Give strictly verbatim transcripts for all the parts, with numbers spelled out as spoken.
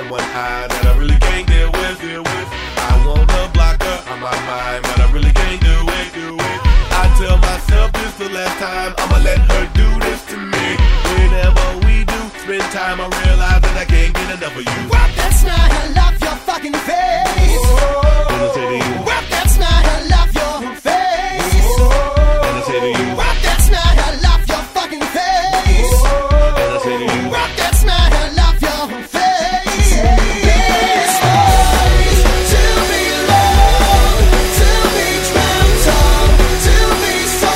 one eye that I really can't deal with. Deal with. I wanna block her on my mind, but I really can't do it. Do it. I tell myself this the last time I'ma let her do this to me. Whenever we do spend time, I realize that I can't get enough of you. Rap that smile, I love your fucking face. And I say to you, Rap that smile, I love your face. and I say to you, Rap that smile, I love your fucking face. and I say to you, Rap that smile, I love your face. Yes, boys, to be loved, to be dreamt of, to be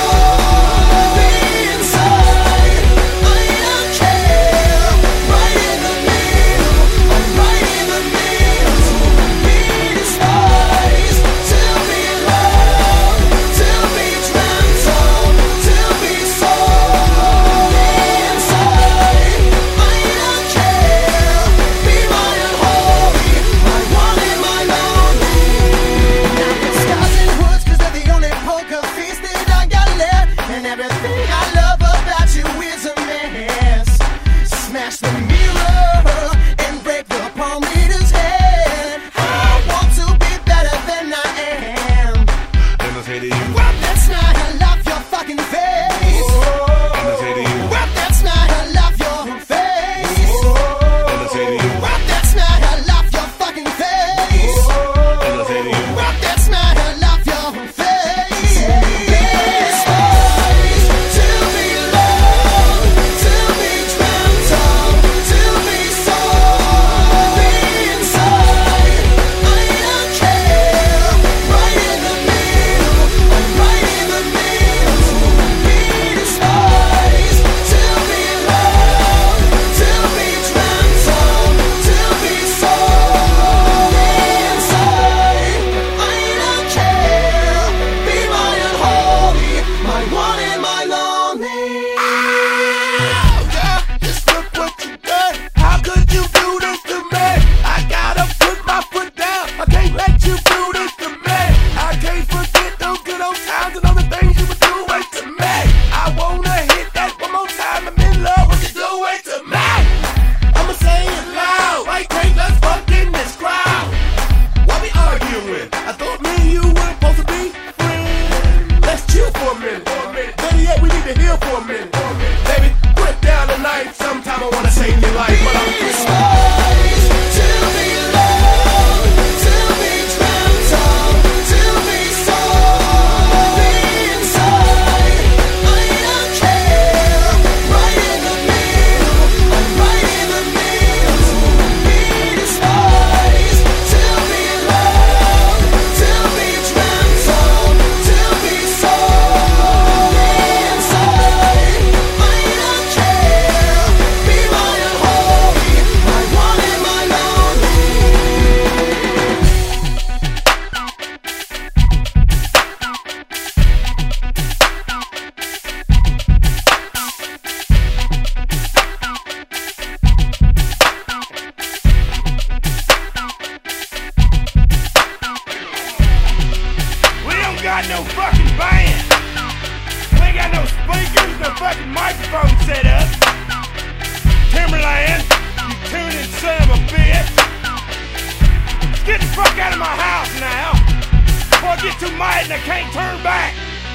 sold inside. I don't care. Right in the middle, I'm right in the middle. To be despised, to be loved, to be dreamt of, to be sold inside. I don't care. Be my unholy, my one and my lonely. Now the stars and hoods, 'cause they're the only poker face that I got left. And everything I love about you is a mess. Smash the mirror and break the palm reader's head. I want to be better than I am. and I say to you, Rap that smile, I love your fucking face. and I say to you, Rap that smile, I love your face. and I say to you, Rap that smile, I love your fucking face. and I say to you, Rap that smile, I love your face. Yes, boys, to be loved, to be dreamt of, to be sold inside. I don't care. Right in the middle, I'm right in the middle. To be despised, to be loved, to be dreamt of, to be sold inside. I don't care. Be my unholy, my one and my lonely. yeah, just look what you done. How could you do this to me? I gotta put my foot down. I can't let you do this to me. I can't forget those good old times and all the things you were doing to me. I wanna hit that one more time. I'm in love with you doing to me. I'ma say it loud. Right, Tank, let's fuck in this crowd. What we arguing? I thought me and you were supposed to be friends. Let's chill for a minute. Better yet, we need to heal for a minute. Baby, put down the knife. Sometime I wanna save your life, but I'm Despised, to be loved, to be dreamt of, to be sold inside. I don't care. Right in the middle, I'm right in the middle. To be despised, to be loved, to be dreamt of, to be sold inside. I don't care. Be my unholy, my one and my lonely. We don't got no fucking band. We ain't got no speakers, no fucking microphone set up. Timberland, you tuning son of a bitch. Get the fuck out of my house now. Before I get too mad and I can't turn back.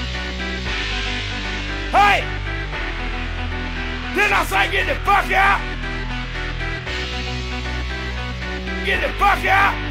Hey! Didn't I say get the fuck out? Get the fuck out!